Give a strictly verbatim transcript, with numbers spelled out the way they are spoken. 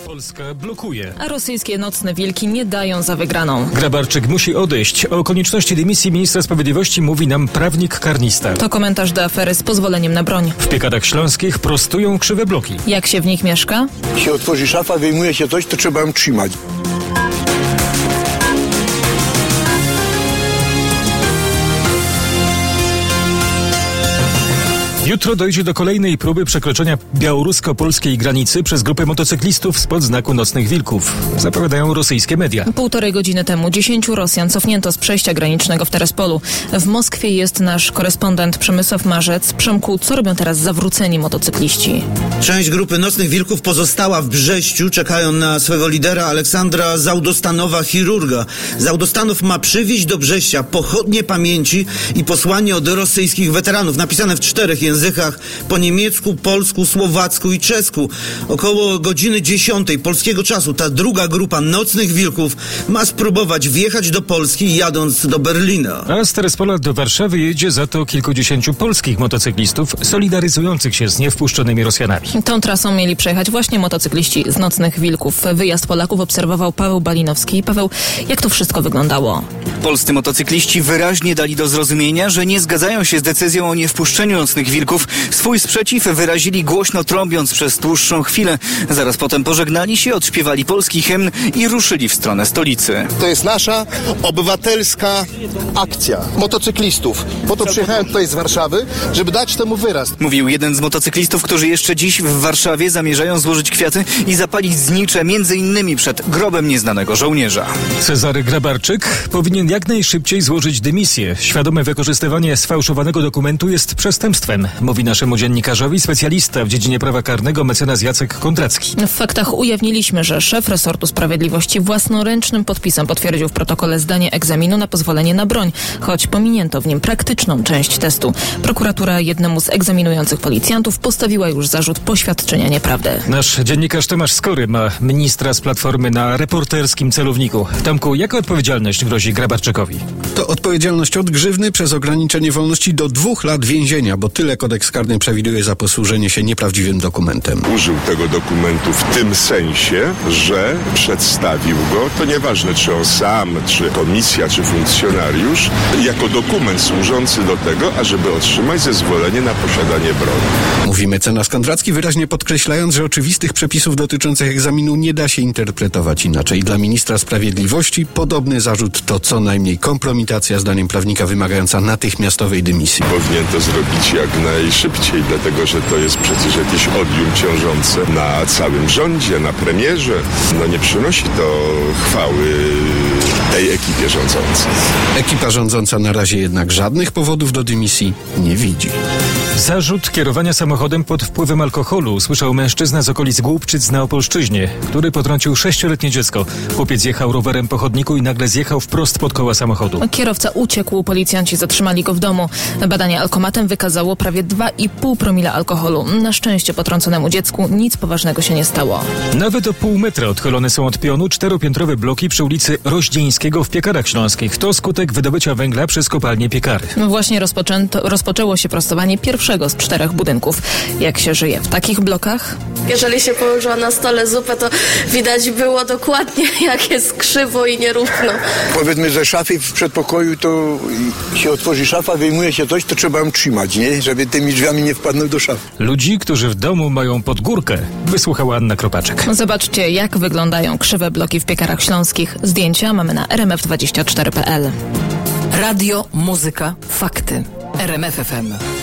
Polska blokuje. A rosyjskie nocne wilki nie dają za wygraną. Grabarczyk musi odejść. O konieczności dymisji ministra sprawiedliwości mówi nam prawnik karnista. To komentarz do afery z pozwoleniem na broń. W Piekarach Śląskich prostują krzywe bloki. Jak się w nich mieszka? Się otworzy szafa, wyjmuje się coś, to trzeba ją trzymać. Jutro dojdzie do kolejnej próby przekroczenia białorusko-polskiej granicy przez grupę motocyklistów spod znaku Nocnych Wilków. Zapowiadają rosyjskie media. Półtorej godziny temu dziesięciu Rosjan cofnięto z przejścia granicznego w Teryspolu. W Moskwie jest nasz korespondent Przemysław Marzec. Przemku, co robią teraz zawróceni motocykliści? Część grupy Nocnych Wilków pozostała w Brześciu, czekają na swego lidera Aleksandra Załdostanowa, chirurga. Załdostanow ma przywieźć do Brześcia pochodnie pamięci i posłanie od rosyjskich weteranów, napisane w czterech językach. językach po niemiecku, polsku, słowacku i czesku. Około godziny dziesiątej polskiego czasu ta druga grupa Nocnych Wilków ma spróbować wjechać do Polski, jadąc do Berlina. A z Teryspola do Warszawy jedzie za to kilkudziesięciu polskich motocyklistów solidaryzujących się z niewpuszczonymi Rosjanami. Tą trasą mieli przejechać właśnie motocykliści z Nocnych Wilków. Wyjazd Polaków obserwował Paweł Balinowski. Paweł, jak to wszystko wyglądało? Polscy motocykliści wyraźnie dali do zrozumienia, że nie zgadzają się z decyzją o niewpuszczeniu Nocnych Wilków. Swój sprzeciw wyrazili głośno trąbiąc przez dłuższą chwilę. Zaraz potem pożegnali się, odśpiewali polski hymn i ruszyli w stronę stolicy. To jest nasza obywatelska akcja motocyklistów. Po to przyjechałem tutaj z Warszawy, żeby dać temu wyraz. Mówił jeden z motocyklistów, którzy jeszcze dziś w Warszawie zamierzają złożyć kwiaty i zapalić znicze między innymi przed grobem nieznanego żołnierza. Cezary Grabarczyk powinien jak najszybciej złożyć dymisję. Świadome wykorzystywanie sfałszowanego dokumentu jest przestępstwem, mówi naszemu dziennikarzowi specjalista w dziedzinie prawa karnego mecenas Jacek Kondracki. W faktach ujawniliśmy, że szef resortu sprawiedliwości własnoręcznym podpisem potwierdził w protokole zdanie egzaminu na pozwolenie na broń, choć pominięto w nim praktyczną część testu. Prokuratura jednemu z egzaminujących policjantów postawiła już zarzut poświadczenia nieprawdy. Nasz dziennikarz Tomasz Skory ma ministra z Platformy na reporterskim celowniku. Tomku, jaka odpowiedzialność grozi Grabarczykowi? To odpowiedzialność od grzywny przez ograniczenie wolności do dwóch lat więzienia, bo tyle kodeks karny przewiduje za posłużenie się nieprawdziwym dokumentem. Użył tego dokumentu w tym sensie, że przedstawił go, to nieważne czy on sam, czy komisja, czy funkcjonariusz, jako dokument służący do tego, ażeby otrzymać zezwolenie na posiadanie broni. Mówi mecenas Kondracki, wyraźnie podkreślając, że oczywistych przepisów dotyczących egzaminu nie da się interpretować inaczej. Dla ministra sprawiedliwości podobny zarzut to co najmniej kompromitacja, zdaniem prawnika, wymagająca natychmiastowej dymisji. Powinien to zrobić jak najszybciej, dlatego że to jest przecież jakieś odium ciążące na całym rządzie, na premierze. No nie przynosi to chwały tej ekipie rządzącej. Ekipa rządząca na razie jednak żadnych powodów do dymisji nie widzi. Zarzut kierowania samochodem pod wpływem alkoholu usłyszał mężczyzna z okolic Głubczyc na Opolszczyźnie, który potrącił sześcioletnie dziecko. Chłopiec jechał rowerem po chodniku i nagle zjechał wprost pod koła samochodu. Kierowca uciekł, policjanci zatrzymali go w domu. Badanie alkomatem wykazało prawie dwa i pół promila alkoholu. Na szczęście potrąconemu dziecku nic poważnego się nie stało. Nawet o pół metra odchylone są od pionu czteropiętrowe bloki przy ulicy Roździeńskiego w Piekarach Śląskich. To skutek wydobycia węgla przez kopalnię Piekary. Właśnie rozpoczęto, rozpoczęło się prostowanie pierwszego z czterech budynków. Jak się żyje w takich blokach? Jeżeli się położyła na stole zupę, to widać było dokładnie, jak jest krzywo i nierówno. Powiedzmy, że szafy w przedpokoju, to się otworzy szafa, wyjmuje się coś, to trzeba ją trzymać, nie? Żeby tymi drzwiami nie wpadnął do szafy. Ludzi, którzy w domu mają podgórkę, wysłuchała Anna Kropaczek. Zobaczcie, jak wyglądają krzywe bloki w Piekarach Śląskich. Zdjęcia mamy na r m f dwadzieścia cztery kropka p l. Radio, muzyka, fakty. R M F F M.